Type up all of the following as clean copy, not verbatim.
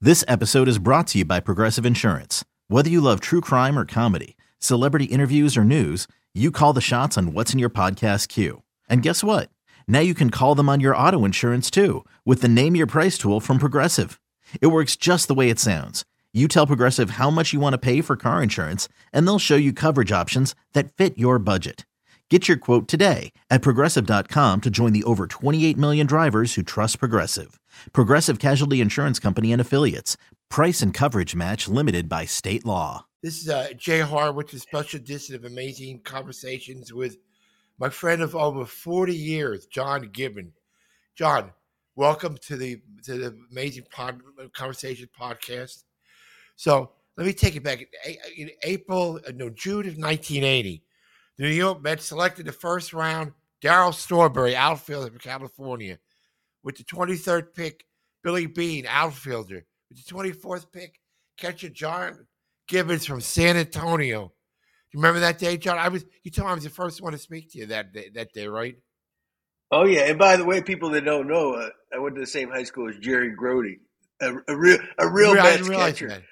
This episode is brought to you by Progressive Insurance. Whether you love true crime or comedy, celebrity interviews or news, you call the shots on what's in your podcast queue. And guess what? Now you can call them on your auto insurance too with the Name Your Price tool from Progressive. It works just the way it sounds. You tell Progressive how much you want to pay for car insurance, and they'll show you coverage options that fit your budget. Get your quote today at Progressive.com to join the over 28 million drivers who trust Progressive. Progressive Casualty Insurance Company and Affiliates. Price and coverage match limited by state law. This is Jay Horwitz, a special edition of Amazing Conversations with my friend of over 40 years, John Gibbon. John, welcome to the Amazing Conversation podcast. So let me take it back. In June of 1980, the New York Mets selected the first round Darryl Strawberry, outfielder from California. With the 23rd pick, Billy Beane, outfielder. With the 24th pick, catcher John Gibbons from San Antonio. You remember that day, John? You told me I was the first one to speak to you that day, right? Oh yeah, and by the way, people that don't know, I went to the same high school as Jerry Grody, a real Mets catcher. That.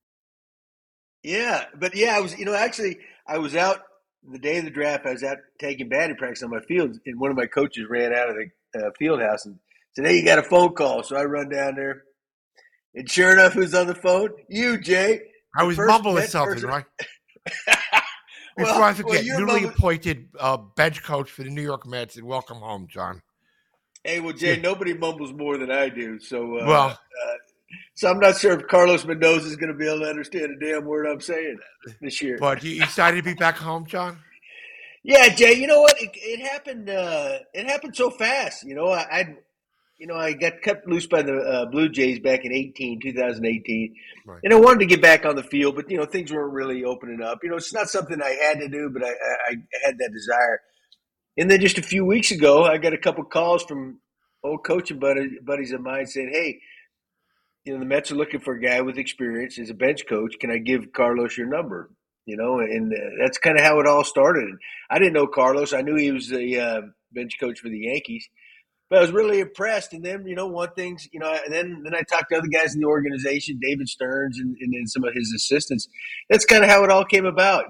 Yeah, but yeah, I was out the day of the draft. I was out taking batting practice on my field, and one of my coaches ran out of the field house and said, "Hey, you got a phone call." So I run down there, and sure enough, who's on the phone? You, Jay. I was mumbling something, right? Before I forget, newly appointed bench coach for the New York Mets, and welcome home, John. Hey, well, Jay, nobody mumbles more than I do, so so I'm not sure if Carlos Mendoza is going to be able to understand a damn word I'm saying this year. But you excited to be back home, John? Yeah, Jay. You know what? It happened. It happened so fast. I got cut loose by the Blue Jays back in 2018, right. And I wanted to get back on the field, but things weren't really opening up. It's not something I had to do, but I had that desire. And then just a few weeks ago, I got a couple calls from old coaching buddies of mine saying, "Hey, the Mets are looking for a guy with experience as a bench coach. Can I give Carlos your number?" And that's kind of how it all started. I didn't know Carlos. I knew he was a bench coach for the Yankees. But I was really impressed. And then, one thing, and then I talked to other guys in the organization, David Stearns and then some of his assistants. That's kind of how it all came about.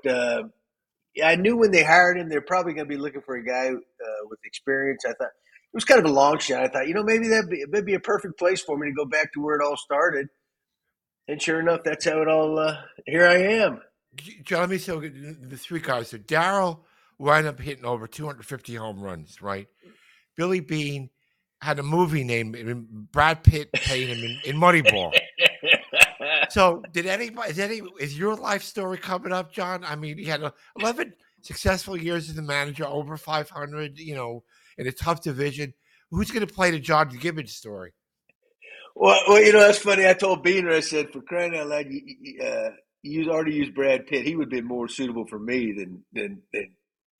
I knew when they hired him, they're probably going to be looking for a guy with experience. I thought it was kind of a long shot. I thought, maybe that'd be a perfect place for me to go back to where it all started. And sure enough, that's how it all, here I am. John, let me say the three guys. So Darryl wound up hitting over 250 home runs, right? Billy Beane had a movie named Brad Pitt played him in Moneyball. So is your life story coming up, John? I mean, he had 11 successful years as a manager, over 500, in a tough division. Who's going to play the John Gibbons story? Well, that's funny. I told Beane, I said, for crying out loud, you already used Brad Pitt. He would have been more suitable for me than him,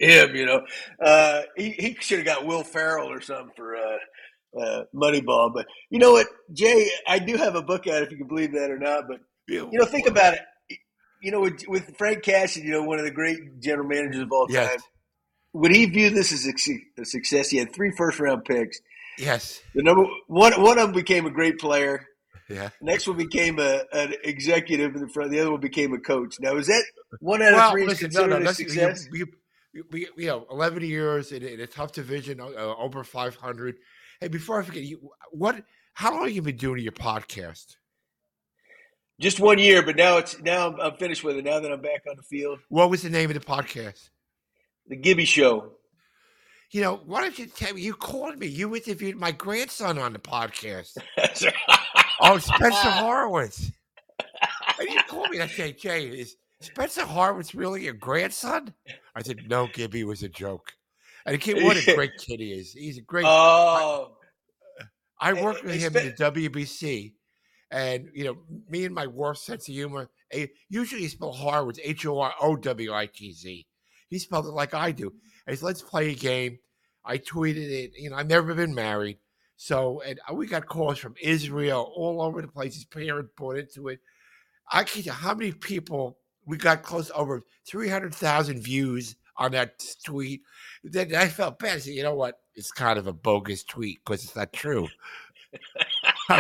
he should have got Will Ferrell or something for Moneyball. But you know what, Jay, I do have a book out, if you can believe that or not. But think about it. With Frank Cashen, one of the great general managers of all time. Yes. Would he view this as a success? He had 3 first-round picks. Yes. The number one of them became a great player. Yeah. The next one became an executive in the front. The other one became a coach. Now, is that one out of 3 considered a success? 11 years in a tough division, over 500. Hey, before I forget, how long have you been doing your podcast? Just 1 year, but now I'm finished with it. Now that I'm back on the field. What was the name of the podcast? The Gibby Show. Why don't you tell me? You called me. You interviewed my grandson on the podcast. That's right. Oh, Spencer Horwitz. And you called me and I said, "Jay, is Spencer Horwitz really your grandson?" I said, "No, Gibby was a joke." And what a great kid he is. He's a great. Oh. I worked with him in the WBC, and me and my worst sense of humor. Usually, you spell Horwitz Horowitz. He spelled it like I do. And he said, "Let's play a game." I tweeted it. I've never been married, and we got calls from Israel, all over the place. His parents bought into it. I can't tell how many people. We got close to over 300,000 views on that tweet. Then I felt bad. I said, "You know what? It's kind of a bogus tweet because it's not true."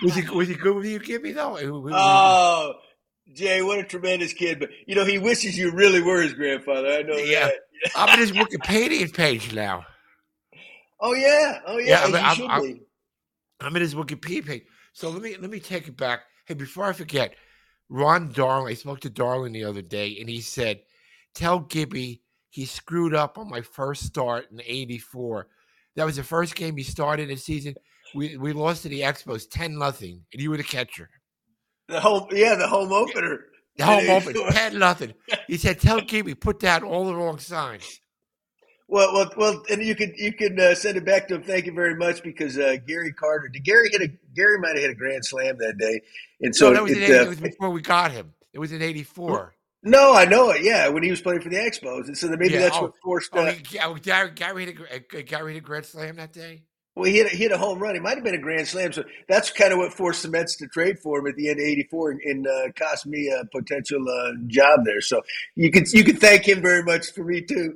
Was he good with you, Gibby, though? Oh, Jay, what a tremendous kid. But, he wishes you really were his grandfather. I know Yeah. that. I'm in his Wikipedia page now. Oh, yeah. Yeah, As you should be. I'm in his Wikipedia page. So let me take it back. Hey, before I forget, Ron Darling, I spoke to Darling the other day, and he said, tell Gibby he screwed up on my first start in '84. That was the first game he started this season. We lost to the Expos 10-0, and you were the catcher. The home opener. The home opener, 10-0. He said, tell Gibby put down all the wrong signs. Well, and you can send it back to him. Thank you very much, because Gary Carter. Gary might have hit a grand slam that day, and so that was it was before we got him. It was in '84. No, I know it. Yeah, when he was playing for the Expos, and so maybe that's what forced. Gary hit a grand slam that day. Well, he hit a home run. It might have been a grand slam, so that's kind of what forced the Mets to trade for him at the end of '84 and cost me a potential job there. So you could thank him very much for me too.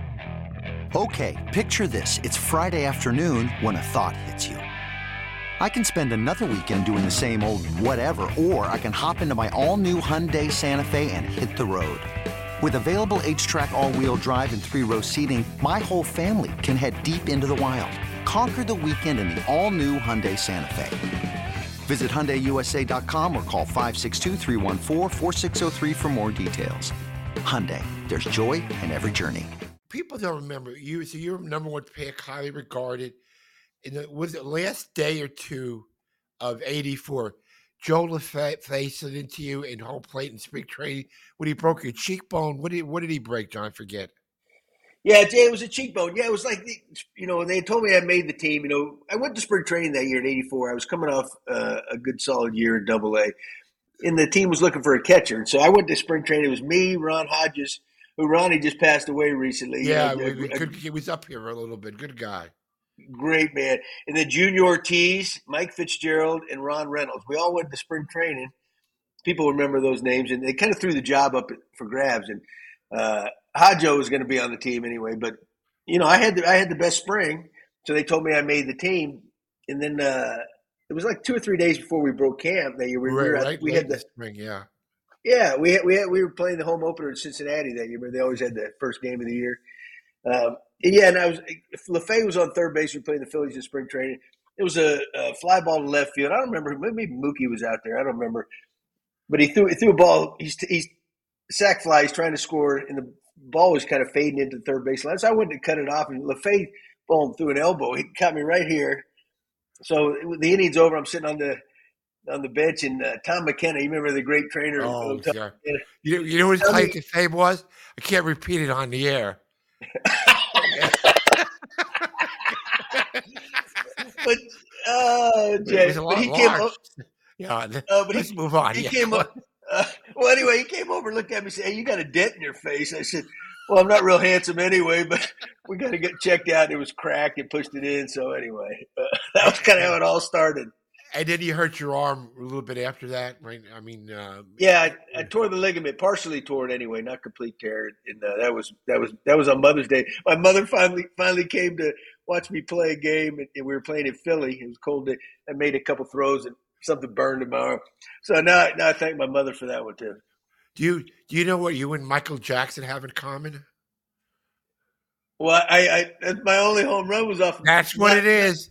Okay, picture this. It's Friday afternoon when a thought hits you. I can spend another weekend doing the same old whatever, or I can hop into my all-new Hyundai Santa Fe and hit the road. With available H-Track all-wheel drive and 3-row seating, my whole family can head deep into the wild. Conquer the weekend in the all-new Hyundai Santa Fe. Visit HyundaiUSA.com or call 562-314-4603 for more details. Hyundai, there's joy in every journey. People don't remember you. So you're number one pick, highly regarded. Was it last day or two of '84? Joe LaFay slid into you in home plate in spring training when he broke your cheekbone. What did he break, John? I forget. Yeah, Jay, it was a cheekbone. Yeah, it was like, they told me I made the team. I went to spring training that year in '84. I was coming off a good solid year in Double-A, and the team was looking for a catcher. And so I went to spring training. It was me, Ron Hodges, who Ronnie just passed away recently. Yeah, he was up here a little bit. Good guy. Great man. And then Junior Ortiz, Mike Fitzgerald, and Ron Reynolds. We all went to spring training. People remember those names, and they kind of threw the job up for grabs. And Hodjo was going to be on the team anyway, but I had the best spring, so they told me I made the team. And then it was like 2 or 3 days before we broke camp that year. We had the spring, yeah. Yeah, we were playing the home opener in Cincinnati that year. But they always had the first game of the year. And LaFay was on third base. We were playing the Phillies in spring training. It was a fly ball to left field. I don't remember. Maybe Mookie was out there. I don't remember. But he threw a ball. He's sack fly. He's trying to score, and the ball was kind of fading into the third base line. So I went to cut it off, and LaFay ball threw an elbow. He caught me right here. So the inning's over. I'm sitting on the bench, and Tom McKenna, you remember the great trainer? Oh, yeah. You know what his claim to fame was? I can't repeat it on the air. But Jay, but he came up. Yeah, let's move on. He came up. Well, anyway, he came over and looked at me and said, "Hey, you got a dent in your face." I said, "Well, I'm not real handsome anyway, but we got to get checked out." It was cracked. It pushed it in. So anyway, that was kind of how it all started. And then you hurt your arm a little bit after that, right? I mean, yeah, I tore the ligament, partially tore it anyway, not complete tear. And that was on Mother's Day. My mother finally came to watch me play a game, and we were playing in Philly. It was a cold day. I made a couple throws, and something burned in my arm. So now I thank my mother for that one too. Do you know what you and Michael Jackson have in common? Well, I my only home run was off. That's what it is.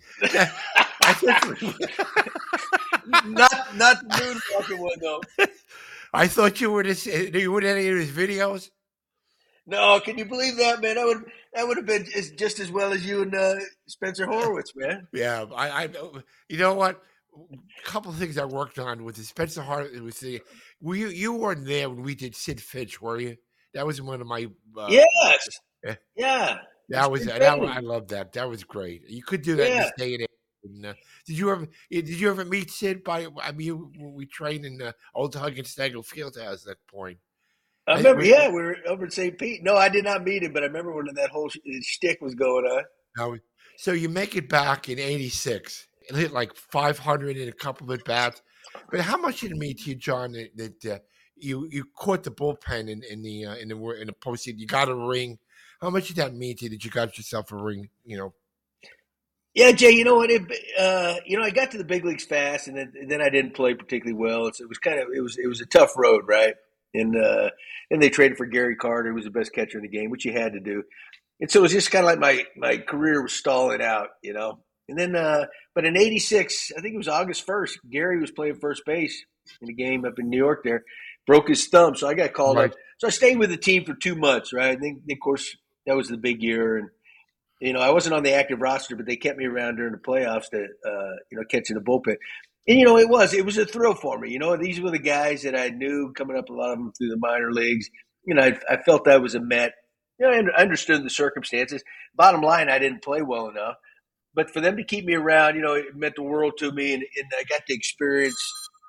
not the moonwalking one though. I thought you were any of his videos. No, can you believe that, man? That would have been just as well as you and Spencer Horwitz, man. Yeah, I you know what? A couple of things I worked on with the Spencer Horwitz. You weren't there when we did Sid Finch, were you? That was one of my yes, yeah. I love that. That was great. You could do that in this day and age. And, did you ever meet Sid? We trained in Old Huggins Stagel Fieldhouse at that point. I remember. We were over at St. Pete. No, I did not meet him, but I remember when that whole shtick was going on. So you make it back in '86 and hit like 500 in a couple of at bats. But how much did it mean to you, John, that you caught the bullpen in the postseason? You got a ring. How much did that mean to you that you got yourself a ring? Yeah, Jay. You know what? I got to the big leagues fast, and then I didn't play particularly well. It was a tough road, right? And they traded for Gary Carter, who was the best catcher in the game, which you had to do. And so it was just kind of like my career was stalling out, you know. And then, but in '86, I think it was August 1st, Gary was playing first base in a game up in New York. There, broke his thumb, so I got called Right. up. So I stayed with the team for 2 months, right? And then, of course, that was the big year, and I wasn't on the active roster, but they kept me around during the playoffs to, catching the bullpen. And, it was a thrill for me. These were the guys that I knew coming up, a lot of them through the minor leagues. I felt I was a Met. I understood the circumstances. Bottom line, I didn't play well enough. But for them to keep me around, it meant the world to me. And I got to experience,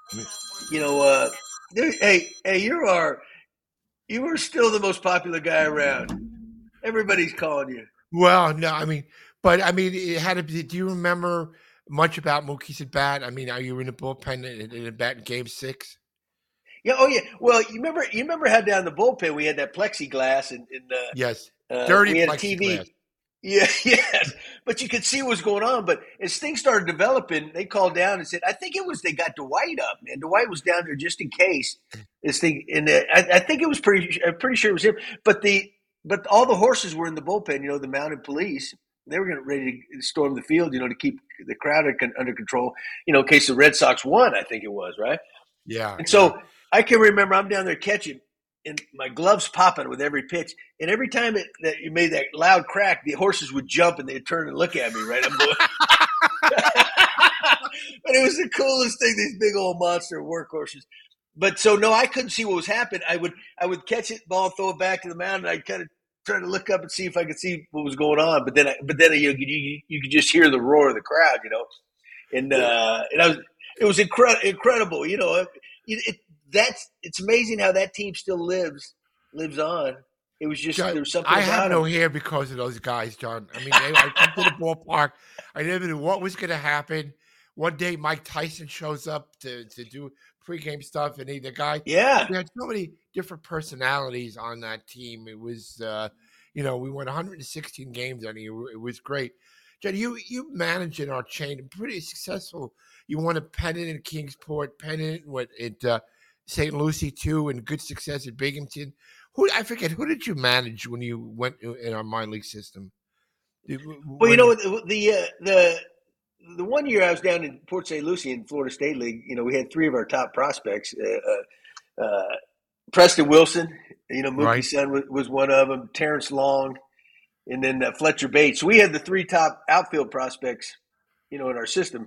hey, you are still the most popular guy around. Everybody's calling you. Well, no, it had to be. Do you remember much about Mookie's at bat? I mean, are you in the bullpen in a bat in Game 6? Yeah. Oh, yeah. Well, you remember how down the bullpen we had that plexiglass and Yes, dirty we had plexiglass. a TV. Yeah, yes. But you could see what was going on. But as things started developing, they called down and said, I think it was they got Dwight up, man. Dwight was down there just in case this thing. And I think it was I'm pretty sure it was him. But all the horses were in the bullpen. The mounted police. They were ready to storm the field. To keep the crowd under control. In case the Red Sox won. I think it was right. Yeah. And so I can remember I'm down there catching. And my gloves popping with every pitch. And every time that you made that loud crack, the horses would jump and they'd turn and look at me, right? I'm going. But it was the coolest thing, these big old monster workhorses. But so, no, I couldn't see what was happening. I would catch it, ball, throw it back to the mound, and I'd kind of try to look up and see if I could see what was going on. But then you could just hear the roar of the crowd, And it was incredible, it's amazing how that team still lives on. It was just John, there was something. I have no hair because of those guys, John. I mean, I come to the ballpark. I never knew what was going to happen. One day, Mike Tyson shows up to do pregame stuff, and the guy. Yeah, we had so many different personalities on that team. It was, we won 116 games on it. It was great. John, you managed in our chain, pretty successful. You won a pennant in Kingsport, pennant at St. Lucie too, and good success at Binghamton. Who did you manage when you went in our minor league system? Well, the 1 year I was down in Port St. Lucie in Florida State League, we had 3 of our top prospects. Preston Wilson, Mookie's right. son was one of them. Terrence Long, and then Fletcher Bates. So we had the 3 top outfield prospects, in our system.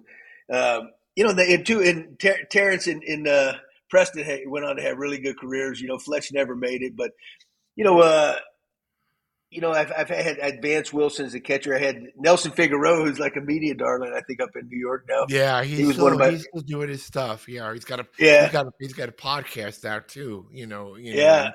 Terrence and Preston went on to have really good careers. Fletch never made it, but I've had Vance Wilson as a catcher. I had Nelson Figueroa, who's like a media darling, I think, up in New York now. Yeah, he's still doing his stuff. Yeah, he's got a podcast out too. Yeah.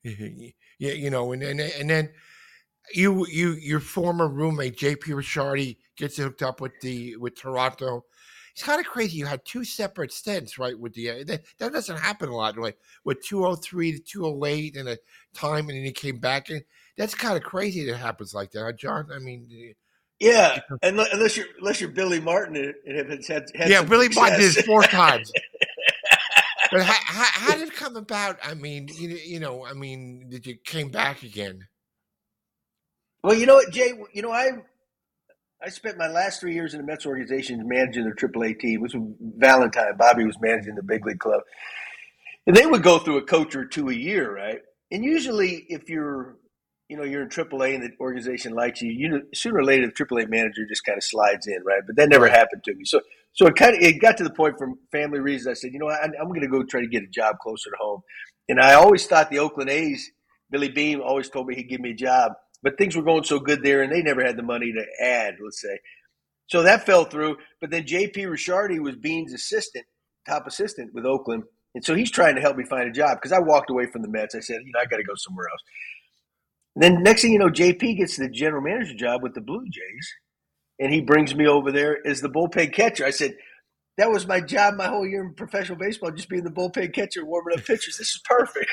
And then your former roommate JP Ricciardi gets hooked up with Toronto. It's kind of crazy. You had 2 separate stints, right? With that doesn't happen a lot. Like with 203 to 208 and a time, and then he came back in. That's kind of crazy that it happens like that, huh, John? I mean, yeah, unless you're Billy Martin and have had yeah, Billy Martin did it 4 times. But how did it come about? I mean, did you came back again? Well, you know what, Jay? I spent my last 3 years in the Mets organization managing their AAA team. It was Valentine. Bobby was managing the big league club. And they would go through a coach or 2 a year, right? And usually if you're in AAA and the organization likes you, sooner or later the AAA manager just kind of slides in, right? But that never happened to me. So it got to the point for family reasons. I said, I'm going to go try to get a job closer to home. And I always thought the Oakland A's, Billy Beam always told me he'd give me a job. But things were going so good there, and they never had the money to add, let's say. So that fell through. But then J.P. Ricciardi was Bean's top assistant with Oakland. And so he's trying to help me find a job because I walked away from the Mets. I said, I got to go somewhere else. And then next thing you know, J.P. gets the general manager job with the Blue Jays, and he brings me over there as the bullpen catcher. I said, that was my job my whole year in professional baseball, just being the bullpen catcher, warming up pitchers. This is perfect.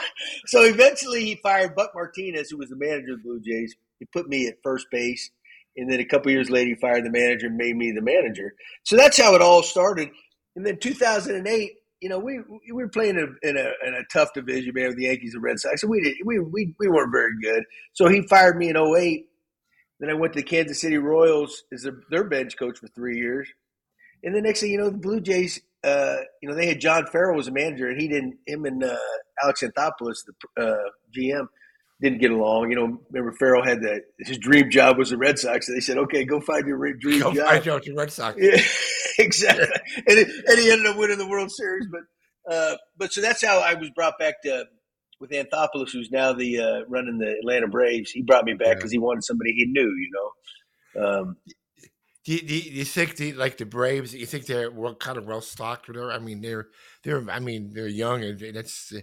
So eventually he fired Buck Martinez, who was the manager of the Blue Jays. He put me at first base. And then a couple years later, he fired the manager and made me the manager. So that's how it all started. And then 2008, we were playing in a tough division, man, with the Yankees and Red Sox. And we weren't very good. So he fired me in 2008. Then I went to the Kansas City Royals as their bench coach for 3 years. And the next thing you know, the Blue Jays, they had John Farrell as a manager, and him and Alex Anthopoulos, the GM, didn't get along. Remember Farrell had his dream job was the Red Sox. So they said, okay, go find your dream job. Go find your Red Sox. Yeah, exactly. and he ended up winning the World Series. But so that's how I was brought back with Anthopoulos, who's now the running the Atlanta Braves. He brought me back because he wanted somebody he knew, Do you think the Braves? You think they're kind of well stocked? Or I mean, they're young, and that's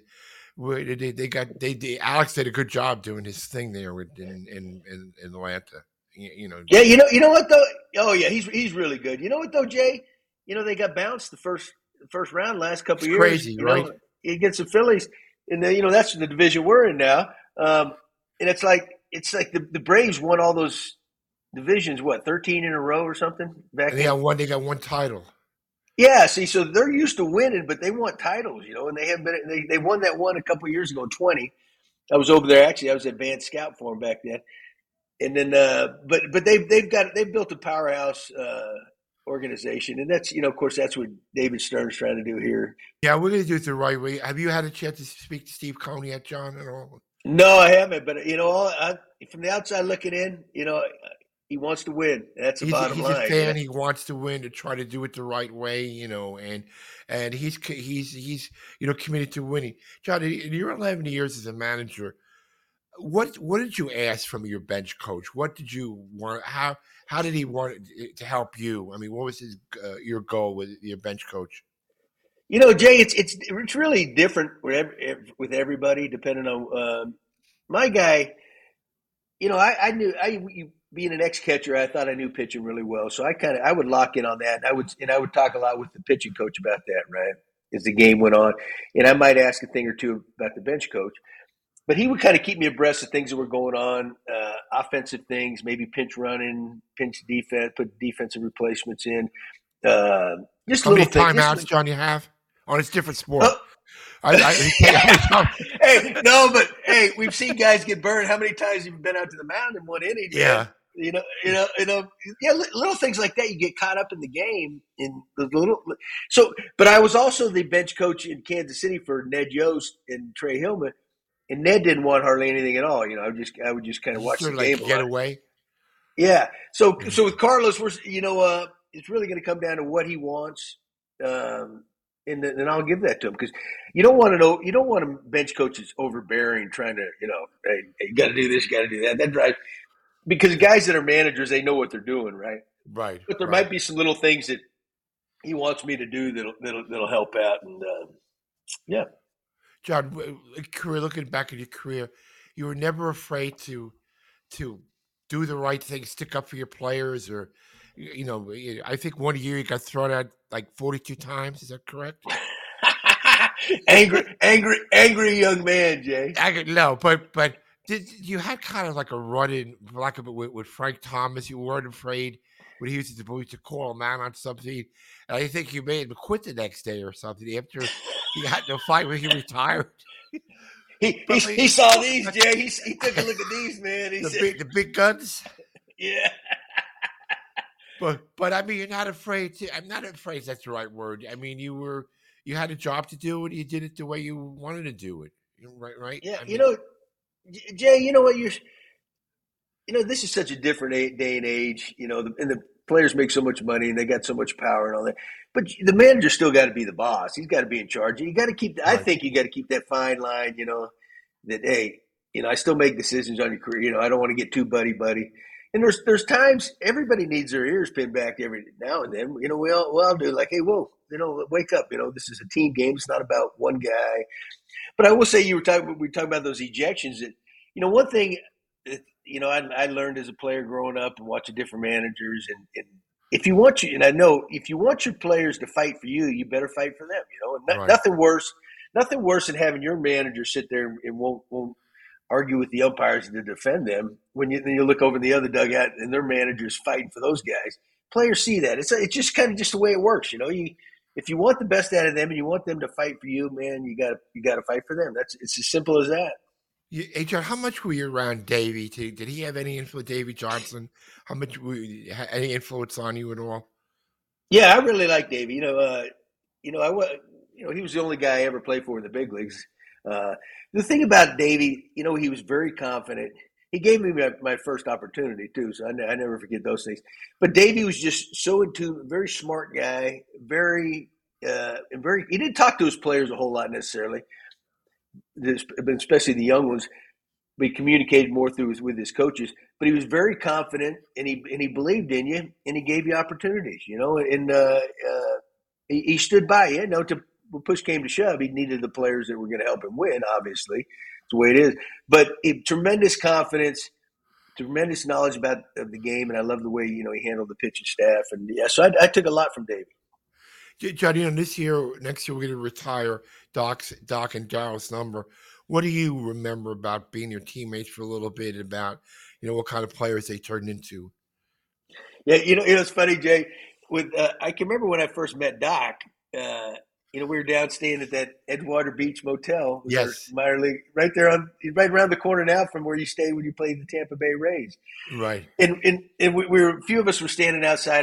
Alex did a good job doing his thing there in Atlanta. Yeah, you know what though? Oh yeah, he's really good. You know what though, Jay? They got bounced the first round last couple of years. Crazy, right? Against the Phillies, and that's the division we're in now. And it's like the Braves won all those divisions, 13 in a row or something back. They got one title. Yeah, see, so they're used to winning, but they want titles, and they have been. They won that one a couple of years ago, 20. I was over there actually. I was advanced scout for them back then, and then but they've built a powerhouse organization, and that's of course that's what David Stern's trying to do here. Yeah, we're going to do it the right way. Have you had a chance to speak to Steve Coney yet, John, at all? No, I haven't. But from the outside looking in, he wants to win. That's the bottom line. He's a fan. He wants to win, to try to do it the right way, and he's committed to winning. John, in your 11 years as a manager, what did you ask from your bench coach? What did you want? How did he want to help you? I mean, what was your goal with your bench coach? Jay, it's really different with everybody, depending on my guy. I knew being an ex-catcher, I thought I knew pitching really well. So I would lock in on that. And I would talk a lot with the pitching coach about that, right? As the game went on. And I might ask a thing or two about the bench coach. But he would kind of keep me abreast of things that were going on, offensive things, maybe pinch running, pinch defense, put defensive replacements in. Just how many timeouts, John, you have? On its different sport. Hey, we've seen guys get burned. How many times have you been out to the mound in one inning? Yeah. Little things like that. You get caught up in the game in the little. So, but I was also the bench coach in Kansas City for Ned Yost and Trey Hillman, and Ned didn't want hardly anything at all. I would just kind of watch the game. Get away. Yeah. So with Carlos, we're it's really going to come down to what he wants. And I'll give that to him because you don't want a bench coach that's overbearing, trying to, hey, you got to do this, you got to do that. That drives because guys that are managers, they know what they're doing, right? Right. But there might be some little things that he wants me to do that'll help out, and yeah. John, looking back at your career, you were never afraid to do the right thing, stick up for your players, or. I think one year you got thrown out like 42 times. Is that correct? angry young man, Jay. No, but you had kind of like a run-in, with Frank Thomas. You weren't afraid when he was at the to call him out on something. And I think you made him quit the next day or something after he had no fight when he retired. He saw these, Jay. He took a look at these, man. The big guns. Yeah. But I mean, you're not afraid to. I'm not afraid. That's the right word. I mean, you had a job to do, and you did it the way you wanted to do it. Right? Yeah. Jay. You know what? This is such a different day and age. And the players make so much money, and they got so much power and all that. But the manager still got to be the boss. He's got to be in charge. You got to keep. Right. I think you got to keep that fine line. That hey, I still make decisions on your career. I don't want to get too buddy. And there's times everybody needs their ears pinned back every now and then. We all do like, hey, whoa, wake up. This is a team game. It's not about one guy. But I will say we were talking about those ejections. That one thing that, I learned as a player growing up and watching different managers. And if you want your players to fight for you, you better fight for them. And right. Nothing worse than having your manager sit there and argue with the umpires to defend them. Then you look over in the other dugout and their managers fighting for those guys. Players see that. It's just kind of just the way it works. If you want the best out of them and you want them to fight for you, man, you got to fight for them. It's as simple as that. Hey, John, how much were you around Davey? Did he have any influence, Davey Johnson? How much any influence on you at all? Yeah, I really like Davey. He was the only guy I ever played for in the big leagues. The thing about Davey, he was very confident. He gave me my first opportunity too, so I never forget those things. But Davey was just so in tune, very smart guy, very. He didn't talk to his players a whole lot necessarily, especially the young ones. But he communicated more with his coaches. But he was very confident, and he believed in you, and he gave you opportunities. And he stood by you. When push came to shove, he needed the players that were going to help him win. Obviously, it's the way it is. But tremendous confidence, tremendous knowledge about the game, and I love the way he handled the pitching staff. And so I took a lot from Davey. John, next year we're going to retire Doc and Daryl's number. What do you remember about being your teammates for a little bit? About what kind of players they turned into? Yeah, it's funny, Jay. I can remember when I first met Doc. We were down staying at that Edgewater Beach Motel. Yes, minor league, right around the corner now from where you stayed when you played the Tampa Bay Rays. Right. And we were a few of us were standing outside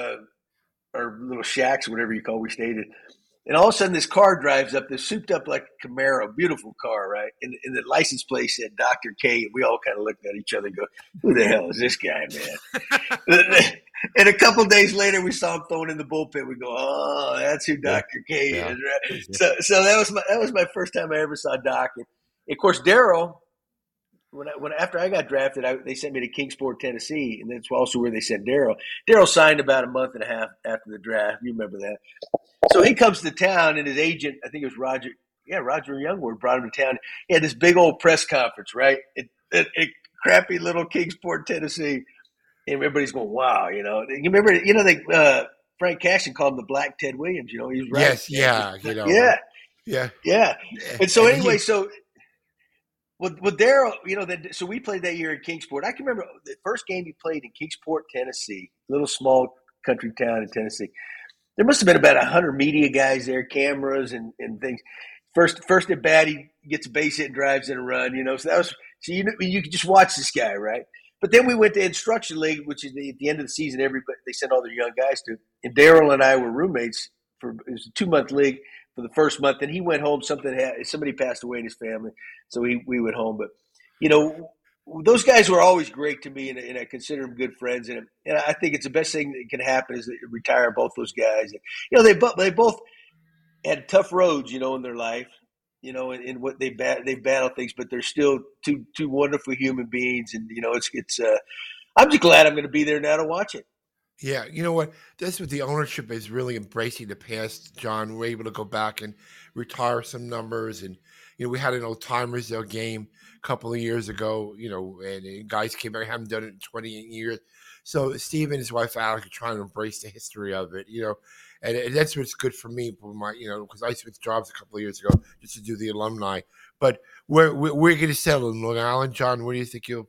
our little shacks, whatever you call we stayed in. And all of a sudden, this car drives up, this souped up like a Camaro, beautiful car, right? And the license plate said Dr. K. And we all kind of looked at each other and go, who the hell is this guy, man? And a couple of days later, we saw him throwing in the bullpen. We go, oh, that's who Dr. K is, right? So that was my first time I ever saw Doc. And of course, Daryl, after I got drafted, they sent me to Kingsport, Tennessee, and that's also where they sent Daryl. Daryl signed about a month and a half after the draft. You remember that? So he comes to town, and his agent, I think it was Roger Youngward, brought him to town. He had this big old press conference, right? Crappy little Kingsport, Tennessee. And everybody's going, wow, You remember, Frank Cashin called him the Black Ted Williams, He was right. Yes, Yeah. And so anyway, with Daryl, so we played that year in Kingsport. I can remember the first game he played in Kingsport, Tennessee, little small country town in Tennessee. There must have been about 100 media guys there, cameras and things. First at bat, he gets a base hit and drives in a run, So that was you could just watch this guy, right? But then we went to Instruction League, which is at the end of the season. They sent all their young guys to, and Daryl and I were roommates it was a 2-month league for the first month. Then he went home. Somebody passed away in his family, so we went home. But those guys were always great to me, and I consider them good friends. And I think it's the best thing that can happen is to retire both those guys. And, they both had tough roads, in their life, and what they battle things, but they're still two wonderful human beings. And it's I'm just glad I'm going to be there now to watch it. Yeah, you know what? That's what the ownership is really embracing the past, John. We're able to go back and retire some numbers, and we had an old timers game a couple of years ago, and guys came back, haven't done it in 28 years. So Steve and his wife Alec are trying to embrace the history of it, and that's what's good for me, because I switched jobs a couple of years ago just to do the alumni. But we're going to settle in Long Island, John. Where do you think you'll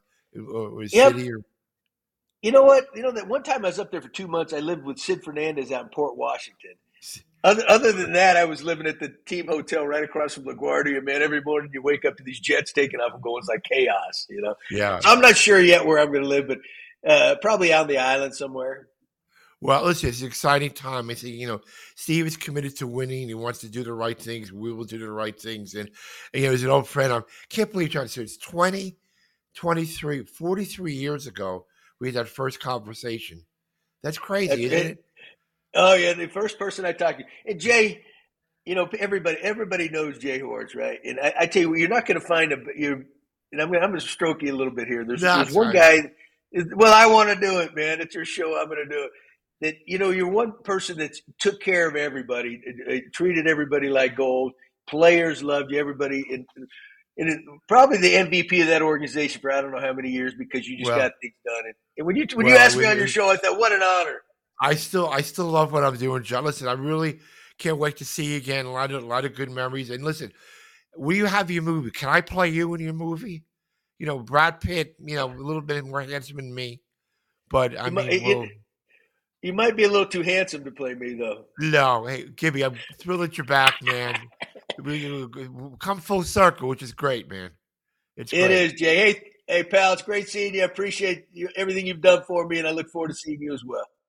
city? Or? You know what? That one time I was up there for 2 months. I lived with Sid Fernandez out in Port Washington. Other than that, I was living at the team hotel right across from LaGuardia. Man, every morning you wake up to these jets taking off and going, it's like chaos, Yeah. So I'm not sure yet where I'm going to live, but probably out on the island somewhere. Well, listen, it's an exciting time. I think, Steve is committed to winning. He wants to do the right things. We will do the right things. And as an old friend, I can't believe, John, so it's 43 years ago we had that first conversation. That's crazy, isn't it? Oh, yeah, the first person I talked to. And Jay, everybody knows Jay Horwitz, right? And I tell you, you're not going to find and I'm going to stroke you a little bit here. There's one guy. Well, I want to do it, man. It's your show. I'm going to do it. That you're one person that took care of everybody, treated everybody like gold. Players loved you, everybody, and probably the MVP of that organization for I don't know how many years because you just got things done. And when you asked me on your show, I thought, what an honor. I still love what I'm doing, John. Listen, I really can't wait to see you again. A lot of good memories. And listen, will you have your movie? Can I play you in your movie? You know, Brad Pitt, you know, a little bit more handsome than me. But, I mean, you might be a little too handsome to play me, though. No. Hey, Gibby, I'm thrilled at your back, man. Come full circle, which is great, man. It is, Jay. Hey, pal, it's great seeing you. I appreciate everything you've done for me, and I look forward to seeing you as well.